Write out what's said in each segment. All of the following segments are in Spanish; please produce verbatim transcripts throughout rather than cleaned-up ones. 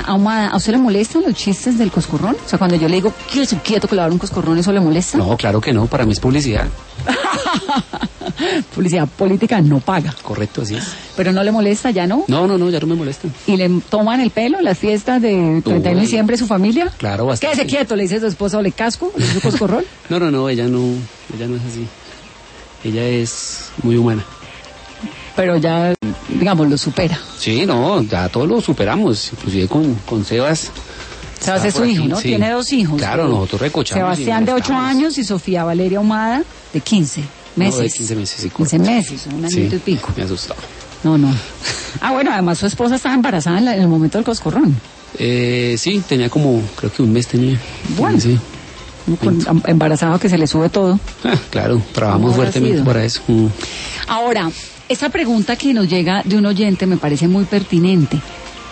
Ahumada, ¿a usted le molestan los chistes del coscorrón? O sea, cuando yo le digo, quieto, quieto, que le abro un coscorrón, ¿eso le molesta? No, claro que no, para mí es publicidad. Publicidad política no paga. Correcto, así es. ¿Pero no le molesta, ya no? No, no, no, ya no me molestan. ¿Y le toman el pelo en las fiestas de treinta y uno de diciembre su familia? Claro, bastante. Quédese quieto, le dice a su esposa, o le casco, le dice coscorrón. No, no, no, ella no, ella no es así. Ella es muy humana. Pero ya, digamos, lo supera. Sí, no, ya todos lo superamos, inclusive con, con Sebas. Sebas es su hijo, ¿no? Sí. Tiene dos hijos. Claro, ¿no? nosotros recochamos. Sebastián de ocho años y Sofía Valeria Ahumada de quince meses. No, de quince meses, sí. quince meses, un añito sí, y pico. Me asustaba. No, no. Ah, bueno, además su esposa estaba embarazada en, la, en el momento del coscorrón. Eh, sí, tenía como, creo que un mes tenía. Bueno. Sí. Con, embarazado que se le sube todo. Ah, claro, trabajamos fuertemente para eso. Mm. Ahora, esa pregunta que nos llega de un oyente me parece muy pertinente.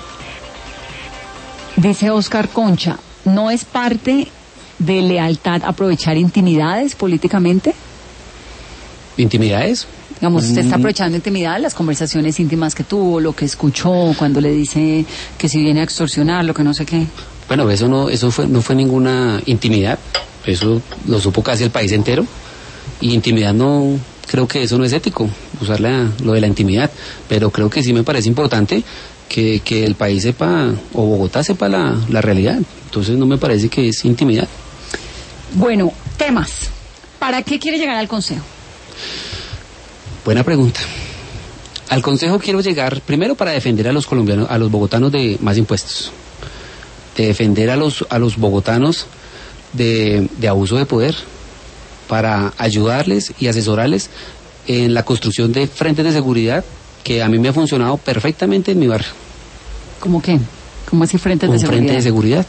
Dice Oscar Concha, ¿no es parte de lealtad aprovechar intimidades políticamente? ¿Intimidades? Digamos, usted está Mm. aprovechando intimidad, las conversaciones íntimas que tuvo, lo que escuchó cuando le dice que si viene a extorsionar, lo que no sé qué. Bueno, eso no, eso fue, no fue ninguna intimidad, eso lo supo casi el país entero, y intimidad no, creo que eso no es ético, usar la, lo de la intimidad, pero creo que sí me parece importante que, que el país sepa, o Bogotá sepa la, la realidad, entonces no me parece que es intimidad. Bueno, temas. ¿Para qué quiere llegar al Consejo? Buena pregunta. Al Consejo quiero llegar primero para defender a los colombianos, a los bogotanos de más impuestos, de defender a los a los bogotanos de, de abuso de poder, para ayudarles y asesorarles en la construcción de frentes de seguridad que a mí me ha funcionado perfectamente en mi barrio. ¿Cómo qué? ¿Cómo así frentes de Un seguridad? frente de seguridad.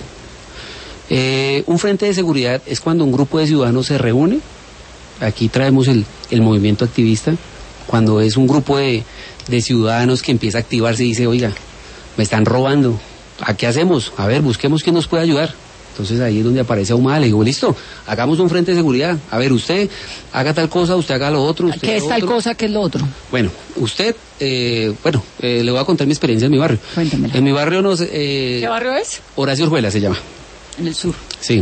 Eh, un frente de seguridad es cuando un grupo de ciudadanos se reúne. Aquí traemos el, el movimiento activista. Cuando es un grupo de, de ciudadanos que empieza a activarse y dice, oiga, me están robando, ¿a qué hacemos? A ver, busquemos quién nos puede ayudar. Entonces ahí es donde aparece Ahumada, le digo, listo, hagamos un frente de seguridad. A ver, usted haga tal cosa, usted haga lo otro. Usted ¿Qué es tal otro. cosa, qué es lo otro? Bueno, usted, eh, bueno, eh, le voy a contar mi experiencia en mi barrio. Cuéntemela. En mi barrio nos... Eh, ¿Qué barrio es? Horacio Orjuela se llama. En el sur. Sí.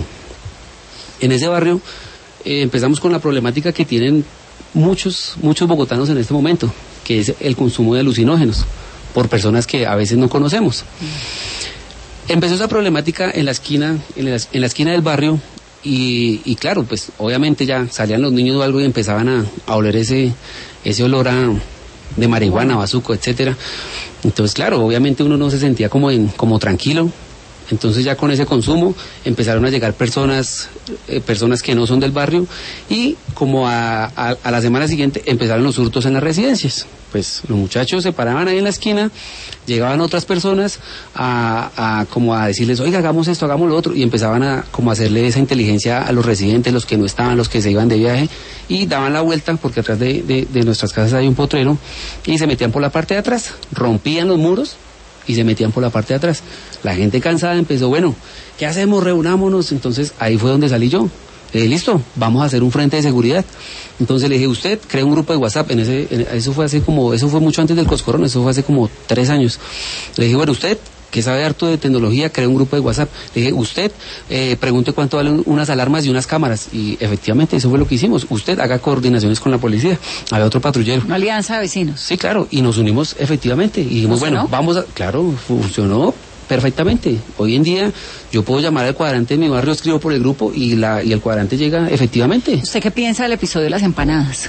En ese barrio eh, empezamos con la problemática que tienen muchos, muchos bogotanos en este momento, que es el consumo de alucinógenos por personas que a veces no conocemos. Mm. Empezó esa problemática en la esquina, en la, en la esquina del barrio, y, y claro, pues obviamente ya salían los niños o algo y empezaban a, a oler ese, ese olor a, de marihuana, bazuco, etcétera. Entonces, claro, obviamente uno no se sentía como en, como tranquilo. Entonces ya con ese consumo empezaron a llegar personas eh, personas que no son del barrio, y como a, a, a la semana siguiente empezaron los hurtos en las residencias. Pues los muchachos se paraban ahí en la esquina, llegaban otras personas a, a como a decirles, oiga, hagamos esto, hagamos lo otro, y empezaban a como a hacerle esa inteligencia a los residentes, los que no estaban, los que se iban de viaje, y daban la vuelta, porque atrás de, de, de nuestras casas hay un potrero, y se metían por la parte de atrás, rompían los muros y se metían por la parte de atrás. La gente cansada empezó, bueno, ¿qué hacemos? Reunámonos. Entonces ahí fue donde salí yo. Le dije, listo, vamos a hacer un frente de seguridad. Entonces le dije, usted crea un grupo de WhatsApp. En ese, en, eso fue hace como, eso fue mucho antes del Coscorrón, eso fue hace como tres años. Le dije, bueno, usted, que sabe harto de tecnología, crea un grupo de WhatsApp. Le dije, usted eh, pregunte cuánto valen unas alarmas y unas cámaras. Y efectivamente eso fue lo que hicimos. Usted haga coordinaciones con la policía. Había otro patrullero. Una alianza de vecinos. Sí, claro, y nos unimos efectivamente. Y dijimos, bueno, vamos a... Claro, funcionó perfectamente. Hoy en día yo puedo llamar al cuadrante de mi barrio, escribo por el grupo y la y el cuadrante llega efectivamente. ¿Usted qué piensa del episodio de las empanadas?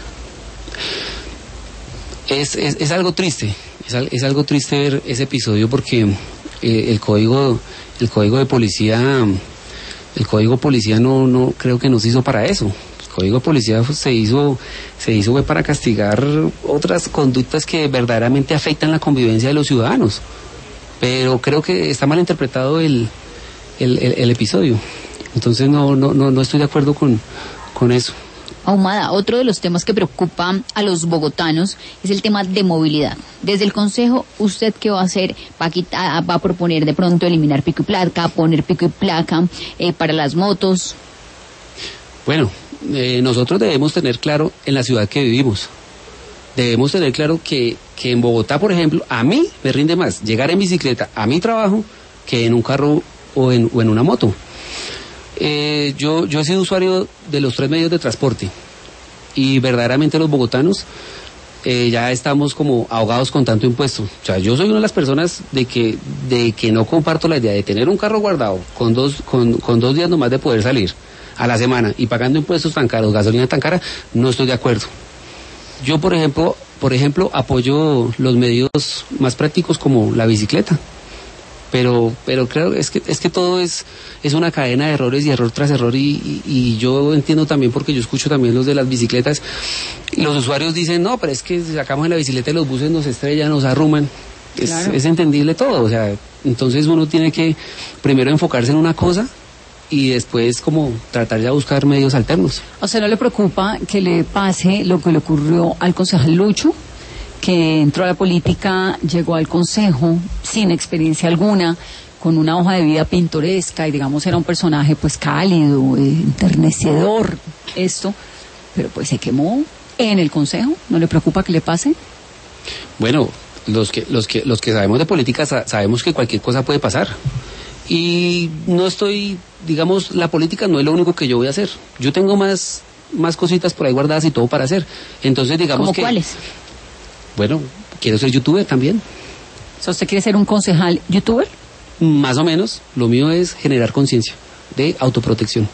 Es, es, es algo triste, es, es algo triste ver ese episodio porque eh, el código el código de policía el código policía no no creo que nos hizo para eso. El código de policía se hizo se hizo fue para castigar otras conductas que verdaderamente afectan la convivencia de los ciudadanos. Pero creo que está mal interpretado el, el, el, el episodio. Entonces no, no, no, no estoy de acuerdo con, con eso. Ahumada, otro de los temas que preocupa a los bogotanos es el tema de movilidad. Desde el Consejo, ¿usted qué va a hacer? ¿Va a, quitar, va a proponer de pronto eliminar pico y placa, poner pico y placa eh, para las motos? Bueno, eh, nosotros debemos tener claro en la ciudad que vivimos. Debemos tener claro que, que en Bogotá, por ejemplo, a mí me rinde más llegar en bicicleta a mi trabajo que en un carro o en, o en una moto. Eh, yo, yo he sido usuario de los tres medios de transporte y verdaderamente los bogotanos eh, ya estamos como ahogados con tanto impuesto. O sea, yo soy una de las personas de que, de que no comparto la idea de tener un carro guardado con dos, con, con dos días nomás de poder salir a la semana y pagando impuestos tan caros, gasolina tan cara. No estoy de acuerdo. Yo, por ejemplo, por ejemplo, apoyo los medios más prácticos como la bicicleta. Pero, pero creo es que es que todo es es una cadena de errores y error tras error y, y, y yo entiendo también porque yo escucho también los de las bicicletas. Los usuarios dicen no, pero es que si sacamos en la bicicleta y los buses nos estrellan, nos arruman. Es, claro. Es entendible todo, o sea, entonces uno tiene que primero enfocarse en una cosa y después como tratar de buscar medios alternos. ¿A usted no le preocupa que le pase lo que le ocurrió al concejal Lucho, que entró a la política, llegó al consejo sin experiencia alguna, con una hoja de vida pintoresca y digamos era un personaje pues cálido, eh, enternecedor, esto, pero pues se quemó en el consejo? ¿No le preocupa que le pase? Bueno, los que los que los que sabemos de política sa- sabemos que cualquier cosa puede pasar. Y no estoy, digamos, la política no es lo único que yo voy a hacer. Yo tengo más más cositas por ahí guardadas y todo para hacer. Entonces, digamos ¿Cómo que cuáles? Bueno, quiero ser youtuber también. O sea, ¿usted quiere ser un concejal youtuber? Más o menos, lo mío es generar conciencia de autoprotección.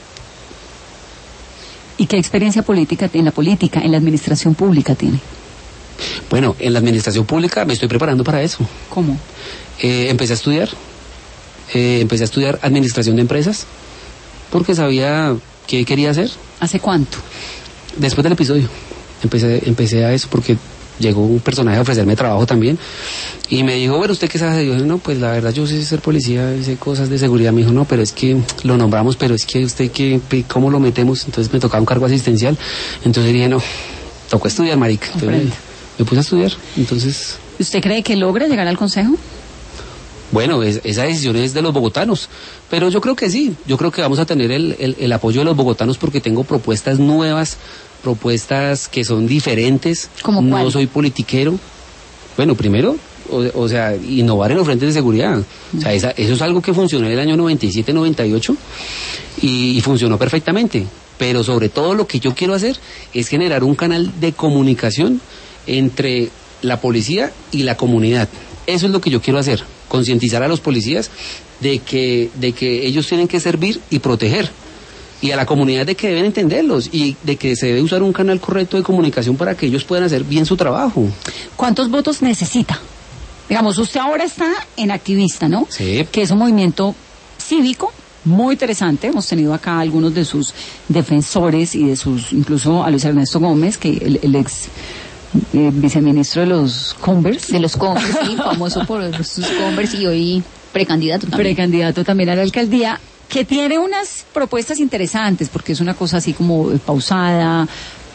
¿Y qué experiencia política en la política, en la administración pública tiene? Bueno, en la administración pública me estoy preparando para eso. ¿Cómo? Eh, empecé a estudiar, eh, empecé a estudiar administración de empresas, porque sabía qué quería hacer. ¿Hace cuánto? Después del episodio, empecé, empecé a eso porque llegó un personaje a ofrecerme trabajo también y me dijo, bueno, ¿usted qué sabe? Yo dije, no, pues la verdad yo sé ser policía, sé cosas de seguridad. Me dijo, no, pero es que lo nombramos, pero es que usted, ¿qué, ¿cómo lo metemos? Entonces me tocaba un cargo asistencial. Entonces dije, no, tocó estudiar, marica. Entonces me, me puse a estudiar. Entonces... ¿Usted cree que logra llegar al consejo? Bueno, es, esa decisión es de los bogotanos, pero yo creo que sí, yo creo que vamos a tener el, el, el apoyo de los bogotanos porque tengo propuestas nuevas, propuestas que son diferentes. ¿Cómo cuál? No soy politiquero. Bueno, primero, o, o sea, innovar en los frentes de seguridad. O sea, esa, eso es algo que funcionó en el año noventa y siete, noventa y ocho y, y funcionó perfectamente. Pero sobre todo lo que yo quiero hacer es generar un canal de comunicación entre la policía y la comunidad. Eso es lo que yo quiero hacer, concientizar a los policías de que, de que ellos tienen que servir y proteger. Y a la comunidad de que deben entenderlos y de que se debe usar un canal correcto de comunicación para que ellos puedan hacer bien su trabajo. ¿Cuántos votos necesita? Digamos, usted ahora está en Activista, ¿no? Sí. Que es un movimiento cívico muy interesante. Hemos tenido acá algunos de sus defensores y de sus, incluso a Luis Ernesto Gómez, que el, el ex eh, viceministro de los Converse. De los Converse, sí, famoso por sus Converse y hoy precandidato también. Precandidato también a la alcaldía, que tiene unas propuestas interesantes, porque es una cosa así como pausada,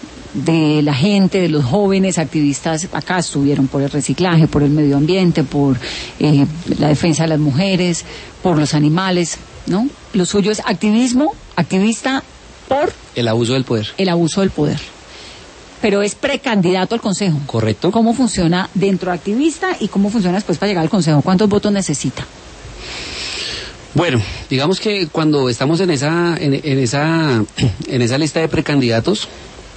de la gente, de los jóvenes activistas. Acá estuvieron por el reciclaje, por el medio ambiente, por eh, la defensa de las mujeres, por los animales, ¿no? Lo suyo es activismo, activista por... El abuso del poder. El abuso del poder. Pero es precandidato al consejo. Correcto. ¿Cómo funciona dentro de activista y cómo funciona después para llegar al consejo? ¿Cuántos votos necesita? Bueno, digamos que cuando estamos en esa, en, en esa, en esa lista de precandidatos,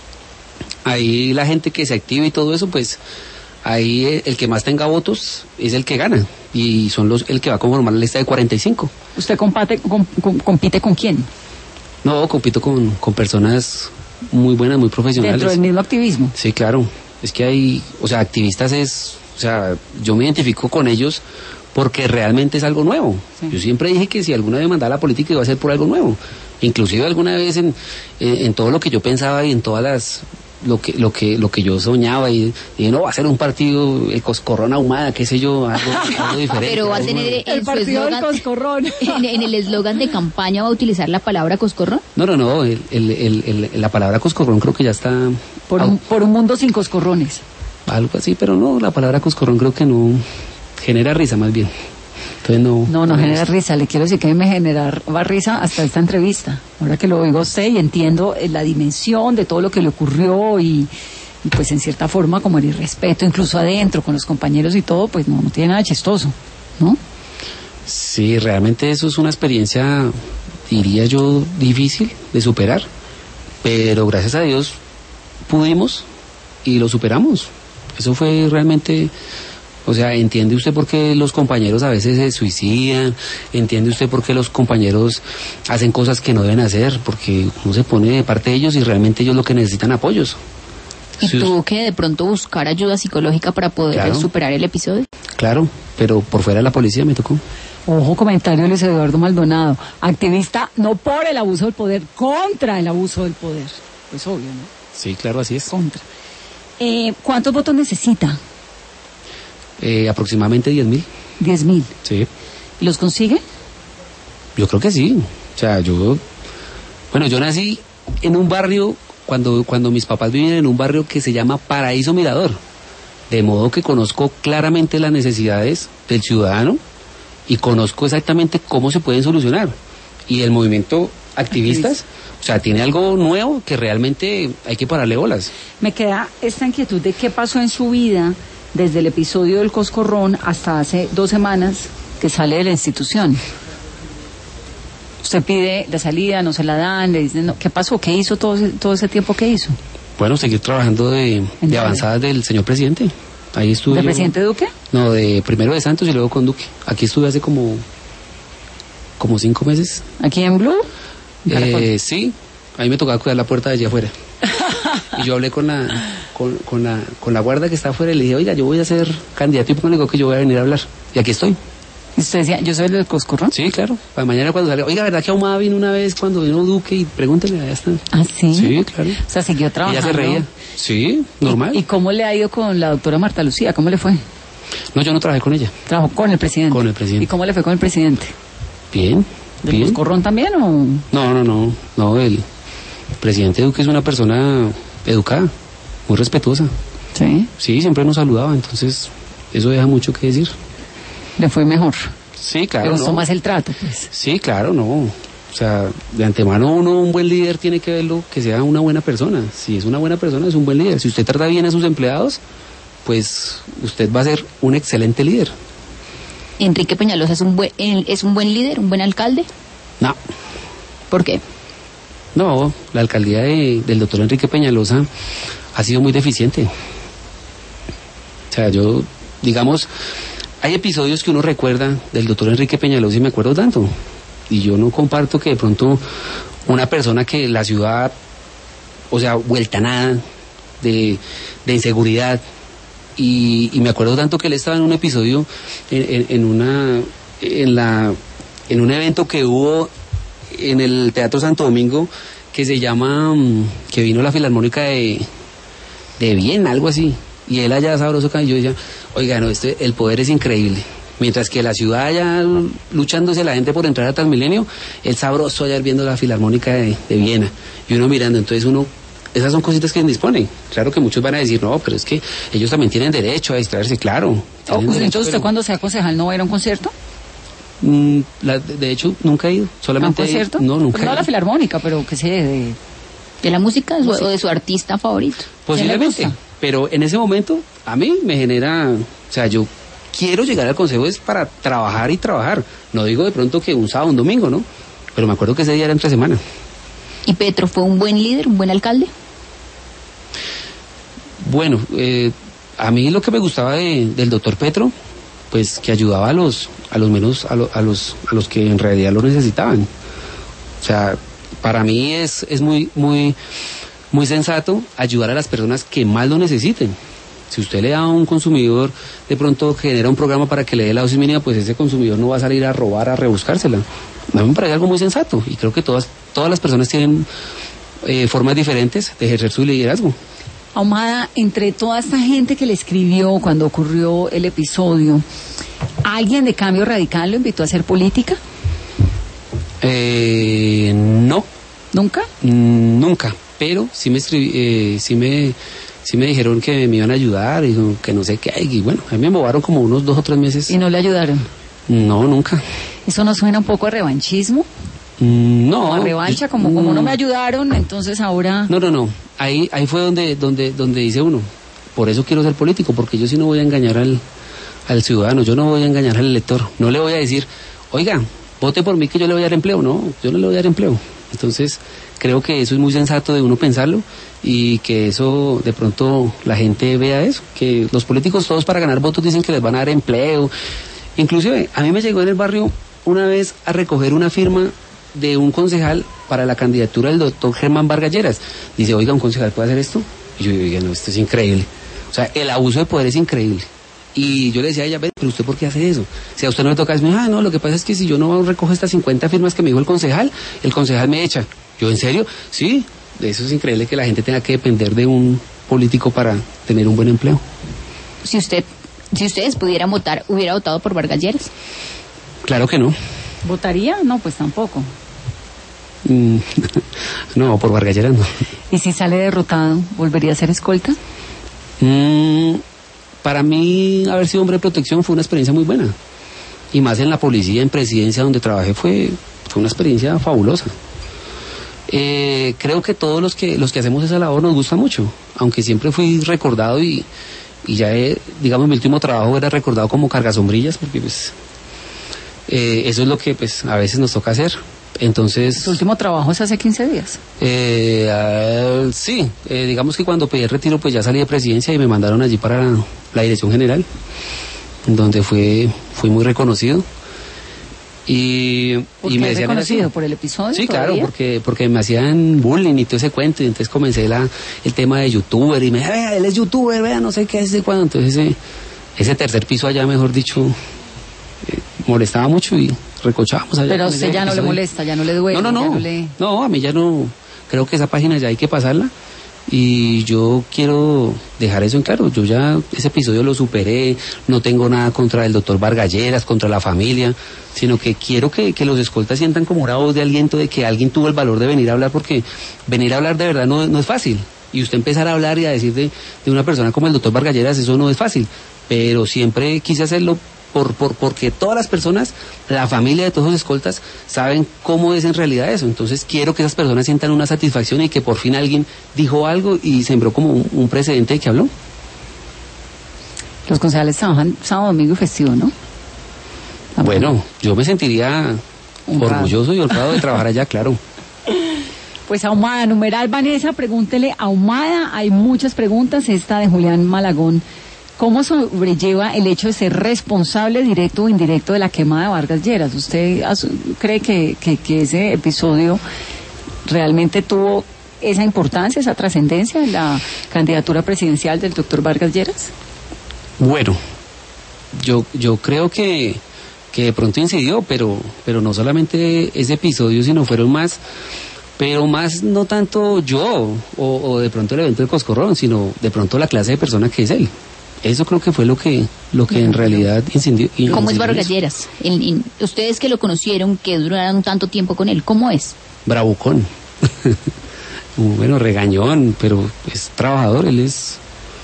ahí la gente que se activa y todo eso, pues ahí el que más tenga votos es el que gana y son los el que va a conformar la lista de cuarenta y cinco. ¿Usted compite con, con, compite con quién? No, compito con, con personas muy buenas, muy profesionales. ¿Dentro del mismo activismo? Sí, claro. Es que hay, o sea, activistas es, o sea, yo me identifico con ellos porque realmente es algo nuevo. Sí. Yo siempre dije que si alguna vez mandaba la política iba a ser por algo nuevo. Inclusive alguna vez en, en, en todo lo que yo pensaba y en todas las... lo que lo que lo que yo soñaba y dije, no, va a ser un partido, el Coscorrón Ahumada, qué sé yo, algo, algo diferente. Pero va a tener el partido del Coscorrón. En, en el eslogan de campaña va a utilizar la palabra Coscorrón. No, no, no, el, el, el, el, la palabra Coscorrón creo que ya está... Por un, por un mundo sin coscorrones. Algo así, pero no, la palabra Coscorrón creo que no, genera risa más bien. Entonces no... No, no genera risa, le quiero decir que a mí me generaba risa hasta esta entrevista. Ahora que lo oigo a usted y entiendo la dimensión de todo lo que le ocurrió y, y pues en cierta forma como el irrespeto, incluso adentro con los compañeros y todo, pues no, no tiene nada chistoso, ¿no? Sí, realmente eso es una experiencia, diría yo, difícil de superar, pero gracias a Dios pudimos y lo superamos. Eso fue realmente, o sea, entiende usted por qué los compañeros a veces se suicidan, entiende usted por qué los compañeros hacen cosas que no deben hacer, porque uno se pone de parte de ellos y realmente ellos lo que necesitan apoyos. ¿Y Sí, tuvo que de pronto buscar ayuda psicológica para poder Claro. superar el episodio? Claro, pero por fuera de la policía me tocó. Ojo, comentario de Luis Eduardo Maldonado. Activista no por el abuso del poder, contra el abuso del poder. Pues obvio, ¿no? Sí, claro, así es. Contra. Eh, ¿Cuántos votos necesita? Eh, aproximadamente diez mil. Diez mil. Sí. ¿Y los consigue? Yo creo que sí. O sea, yo... Bueno, yo nací en un barrio, cuando, cuando mis papás vivían en un barrio que se llama Paraíso Mirador. De modo que conozco claramente las necesidades del ciudadano y conozco exactamente cómo se pueden solucionar. Y el movimiento activistas, o sea, tiene algo nuevo que realmente hay que pararle bolas. Me queda esta inquietud de qué pasó en su vida desde el episodio del Coscorrón hasta hace dos semanas que sale de la institución. Usted pide la salida, no se la dan, le dicen, no, ¿qué pasó? ¿Qué hizo todo ese, todo ese tiempo? ¿Qué hizo? Bueno, seguir trabajando de, de avanzadas del señor presidente. Ahí estuve. ¿Del yo- presidente Duque? No, de primero de Santos y luego con Duque. Aquí estuve hace como, como cinco meses. ¿Aquí en Blue? Eh, sí, a mí me tocaba cuidar la puerta de allá afuera. Y yo hablé con la, con, con la, con la guarda que está afuera y le dije, oiga, yo voy a ser candidato y póngale que yo voy a venir a hablar. Y aquí estoy. Y usted decía, yo soy el del Coscorrón. Sí, claro. Para mañana cuando salga, oiga, ¿verdad que Ahumada vino una vez cuando vino Duque? Y pregúntele, allá está. Ah, sí. Sí, claro. O sea, siguió trabajando. Ella se reía. Sí, normal. ¿Y, y cómo le ha ido con la doctora Marta Lucía? ¿Cómo le fue? No, yo no trabajé con ella. Trabajó con el presidente. Con el presidente. ¿Y cómo le fue con el presidente? Bien, ¿Del bien. Coscorrón también o...? No, no, no, no, el presidente Duque es una persona educada, muy respetuosa. Sí. Sí, siempre nos saludaba, entonces eso deja mucho que decir. Le fue mejor. Sí, Le claro, gustó no. más el trato, pues. Sí, claro, no. O sea, de antemano uno, un buen líder tiene que verlo que sea una buena persona. Si es una buena persona, es un buen líder. Si usted trata bien a sus empleados, pues usted va a ser un excelente líder. ¿Enrique Peñalosa es un buen, es un buen líder, un buen alcalde? No, ¿Por qué? no, la alcaldía de- del doctor Enrique Peñalosa ha sido muy deficiente. O sea, yo, digamos, hay episodios que uno recuerda del doctor Enrique Peñalosa y me acuerdo tanto. Y yo no comparto que de pronto una persona que la ciudad, o sea, vuelta a nada, de, de inseguridad, y, y me acuerdo tanto que él estaba en un episodio, en, en, en una, en la, en un evento que hubo en el Teatro Santo Domingo, que se llama, mm, que vino la Filarmónica de, de Viena, algo así, y él allá sabroso, y yo decía, oiga, no, este, el poder es increíble. Mientras que la ciudad allá luchándose la gente por entrar a Transmilenio, el sabroso allá viendo la Filarmónica de, de Viena, y uno mirando, entonces uno, esas son cositas que disponen. Claro que muchos van a decir, no, pero es que ellos también tienen derecho a distraerse, claro. Oh, tienen pues, derecho, entonces, ¿usted pero, cuando sea concejal no va a ir a un concierto? mm, la- de de hecho, nunca he ido, ¿A un solamente... concierto? No, nunca Pues no he a la ido. filarmónica, pero que sé, de... ¿De la música de su- o de su artista favorito? Posiblemente, gusta? pero en ese momento a mí me genera, o sea, yo quiero llegar al consejo es para trabajar y trabajar. No digo de pronto que un sábado, un domingo, ¿no? Pero me acuerdo que ese día era entre semana. ¿Y Petro fue un buen líder, un buen alcalde? Bueno, eh, a mí lo que me gustaba de- del doctor Petro, pues que ayudaba a los, a los menos, a, lo- a los, a los que en realidad lo necesitaban. O sea, para mí es, es muy, muy, muy sensato ayudar a las personas que más lo necesiten. Si usted le da a un consumidor, de pronto genera un programa para que le dé la dosis mínima, pues ese consumidor no va a salir a robar, a rebuscársela. A mí me parece algo muy sensato y creo que todas, todas las personas tienen eh, formas diferentes de ejercer su liderazgo. Ahumada, entre toda esta gente que le escribió cuando ocurrió el episodio, ¿alguien de Cambio Radical lo invitó a hacer política? Eh, no, ¿Nunca? mm, nunca, pero sí me, escribí, eh, sí me, sí me dijeron que me iban a ayudar y que no sé qué, y bueno, a mí me movaron como unos dos o tres meses. ¿Y no le ayudaron? No, nunca. ¿Eso no suena un poco a revanchismo? Mm, no. Como a revancha, yo- como, como no mm, me ayudaron, entonces ahora... No, no, no. Ahí, ahí fue donde, donde, donde dice uno. Por eso quiero ser político, porque yo sí no voy a engañar al, al ciudadano, yo no voy a engañar al elector. No le voy a decir, oiga, vote por mí que yo le voy a dar empleo. No, yo no le voy a dar empleo. Entonces, creo que eso es muy sensato de uno pensarlo y que eso, de pronto, la gente vea eso, que los políticos todos para ganar votos dicen que les van a dar empleo. Inclusive, a mí me llegó en el barrio una vez a recoger una firma de un concejal para la candidatura del doctor Germán Vargas Lleras. Dice, oiga, ¿un concejal puede hacer esto? Y yo digo, oiga, no, esto es increíble. O sea, el abuso de poder es increíble. Y yo le decía a ella, pero ¿usted por qué hace eso? Si a usted no le toca, decirme, ah, no, lo que pasa es que si yo no recojo estas cincuenta firmas que me dijo el concejal, el concejal me echa. Yo, ¿en serio? Sí, eso es increíble que la gente tenga que depender de un político para tener un buen empleo. Si usted, si ustedes pudieran votar, ¿hubiera votado por Vargas Lleras? Claro que no. ¿Votaría? No, pues tampoco. Mm, no, por Vargas Lleras no. ¿Y si sale derrotado, volvería a ser escolta? Mm, para mí, haber sido hombre de protección fue una experiencia muy buena. Y más en la policía, en presidencia, donde trabajé, fue, fue una experiencia fabulosa. Eh, creo que todos los que los que hacemos esa labor nos gusta mucho, aunque siempre fui recordado y, y ya, he, digamos, mi último trabajo era recordado como cargasombrillas, porque pues eh, eso es lo que pues a veces nos toca hacer. Entonces, ¿su último trabajo es hace quince días? Eh, uh, sí, eh, digamos que cuando pedí el retiro pues ya salí de presidencia y me mandaron allí para la, la dirección general, donde fue fui muy reconocido. Y, ¿Por y qué me decían reconocido? ¿Por el episodio? Sí, todavía? claro, porque porque me hacían bullying y todo ese cuento, y entonces comencé la, el tema de youtuber, y me decían, vea, él es youtuber, vea, no sé qué es de cuándo. Entonces ese, ese tercer piso allá, mejor dicho, eh, molestaba mucho y recochábamos allá. Pero a usted ya no le molesta, ya no le duele. No, no, no, no, le... no, a mí ya no, creo que esa página ya hay que pasarla. Y yo quiero dejar eso en claro, yo ya ese episodio lo superé, no tengo nada contra el doctor Vargas Lleras, contra la familia, sino que quiero que, que los escoltas sientan como una voz de aliento de que alguien tuvo el valor de venir a hablar, porque venir a hablar de verdad no, no es fácil. Y usted empezar a hablar y a decir de, de una persona como el doctor Vargas Lleras, eso no es fácil, pero siempre quise hacerlo Por, por, porque todas las personas, la familia de todos los escoltas, saben cómo es en realidad eso. Entonces quiero que esas personas sientan una satisfacción y que por fin alguien dijo algo y sembró como un, un precedente de que habló. Los concejales trabajan sábado, domingo y festivo, ¿no? Ah, bueno, yo me sentiría honrado, orgulloso y honrado de trabajar allá, claro. Pues Ahumada, numeral Vanessa, pregúntele a Ahumada, hay muchas preguntas, esta de Julián Malagón. ¿Cómo sobrelleva el hecho de ser responsable directo o indirecto de la quema de Vargas Lleras? ¿Usted cree que, que, que ese episodio realmente tuvo esa importancia, esa trascendencia en la candidatura presidencial del doctor Vargas Lleras? Bueno, yo, yo creo que, que de pronto incidió, pero, pero no solamente ese episodio, sino fueron más, pero más no tanto yo o, o de pronto el evento del Coscorrón, sino de pronto la clase de persona que es él. Eso creo que fue lo que lo que en realidad incendió. ¿Cómo es Vargas Lleras? En, en, ustedes que lo conocieron, que duraron tanto tiempo con él, ¿cómo es? Bravucón. Bueno, regañón, pero es trabajador, él es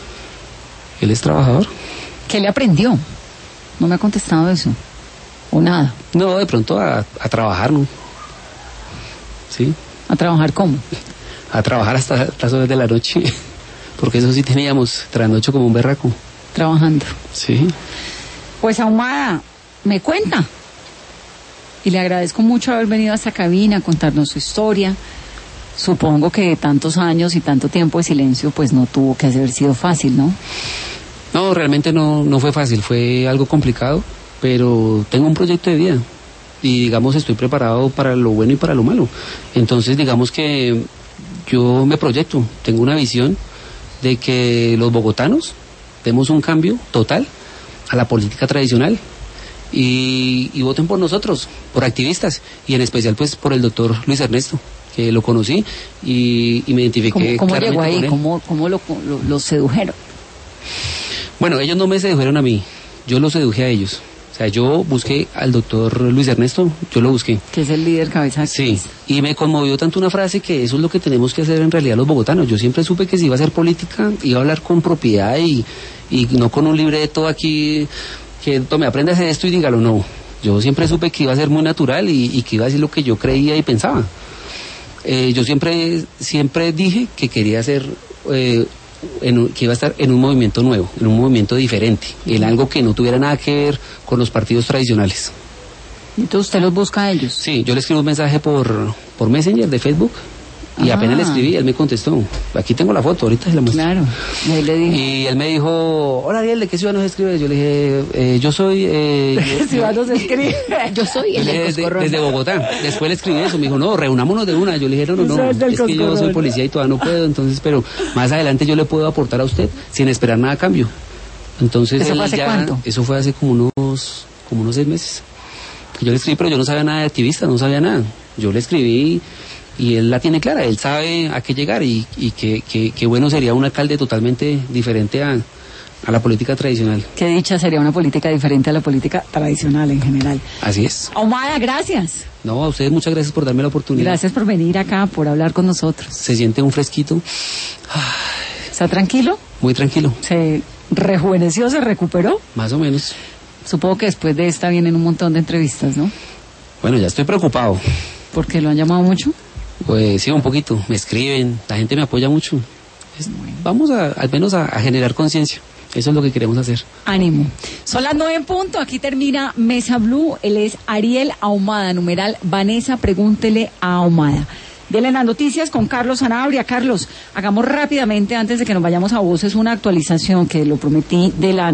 él es trabajador. ¿Qué le aprendió? No me ha contestado eso. ¿O nada? No, de pronto a, a trabajar, ¿no? ¿Sí? ¿A trabajar cómo? A trabajar hasta las horas de la noche. Porque eso sí teníamos, trasnocho como un berraco. Trabajando. Sí. Pues Ahumada, me cuenta. Y le agradezco mucho haber venido a esta cabina a contarnos su historia. Supongo que tantos años y tanto tiempo de silencio, pues no tuvo que haber sido fácil, ¿no? No, realmente no, no fue fácil, fue algo complicado, pero tengo un proyecto de vida. Y digamos, estoy preparado para lo bueno y para lo malo. Entonces, digamos que yo me proyecto, tengo una visión de que los bogotanos demos un cambio total a la política tradicional y, y voten por nosotros, por activistas, y en especial pues por el doctor Luis Ernesto, que lo conocí y, y me identifiqué. ¿Cómo, cómo llegó ahí? Con él. ¿Cómo, cómo lo, lo, lo sedujeron? Bueno, ellos no me sedujeron a mí, yo los seduje a ellos. O sea, yo busqué al doctor Luis Ernesto, yo lo busqué. Que es el líder cabeza. Sí, y me conmovió tanto una frase que eso es lo que tenemos que hacer en realidad los bogotanos. Yo siempre supe que si iba a hacer política, iba a hablar con propiedad y, y no con un libreto aquí que tome, aprenda a hacer esto y dígalo, no. Yo siempre supe que iba a ser muy natural y, y que iba a decir lo que yo creía y pensaba. Eh, yo siempre, siempre dije que quería hacer... Eh, En un, que iba a estar en un movimiento nuevo, en un movimiento diferente, en algo que no tuviera nada que ver con los partidos tradicionales. Entonces usted los busca a ellos. Sí, yo le escribo un mensaje por, por Messenger de Facebook y Ah. apenas le escribí, él me contestó. Aquí tengo la foto, ahorita se la muestro. Claro. Y ahí le digo. Y él me dijo, hola Ariel, ¿de qué ciudad nos escribes? Yo le dije, eh, yo soy... Eh, yo- Si va, nos escribe. Yo soy Yo el le del dije, desde, Coscorrón. desde Bogotá. Después le escribí eso, me dijo, no, reunámonos de una. Yo le dije, no, no, Yo no, soy del es que yo soy Coscorrón. policía y todavía no puedo, entonces, pero más adelante yo le puedo aportar a usted sin esperar nada a cambio. Entonces, ¿Eso él fue hace ya- cuánto? Eso fue hace como unos, como unos seis meses. Yo le escribí, pero yo no sabía nada de activista, no sabía nada. Yo le escribí y él la tiene clara, él sabe a qué llegar y, y que, que, que bueno sería un alcalde totalmente diferente a, a la política tradicional. Qué dicha, sería una política diferente a la política tradicional en general. Así es. Ahumada, gracias. No, a ustedes muchas gracias por darme la oportunidad. Gracias por venir acá, por hablar con nosotros. Se siente un fresquito, ¿Está tranquilo? muy tranquilo, ¿Se rejuveneció, se recuperó? más o menos. Supongo que después de esta vienen un montón de entrevistas, ¿no? Bueno, ya estoy preocupado. Porque lo han llamado mucho. Pues sí, un poquito. Me escriben, la gente me apoya mucho. Es- vamos a, al menos a, a generar conciencia. Eso es lo que queremos hacer. Ánimo. Son las nueve en punto. Aquí termina Mesa Blue. Él es Ariel Ahumada, numeral Vanessa, pregúntele a Ahumada. Dele las noticias con Carlos Sanabria. Carlos, hagamos rápidamente, antes de que nos vayamos a voces, una actualización que lo prometí de la